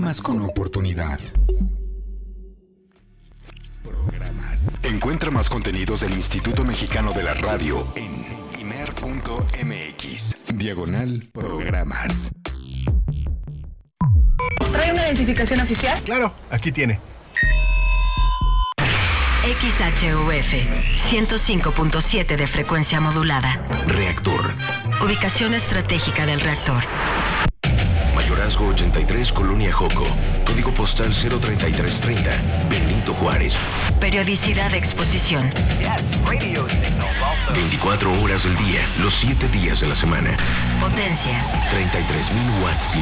Programas con oportunidad. Encuentra más contenidos del Instituto Mexicano de la Radio en imer.mx/programas. ¿Trae una identificación oficial? Claro, aquí tiene. XHUF 105.7 de frecuencia modulada. Reactor. Ubicación estratégica del reactor. Mayorazgo 83, Colonia Joco. Código postal 03330. Benito Juárez. Periodicidad de exposición. 24 horas del día, los 7 días de la semana. Potencia. 33,000 watts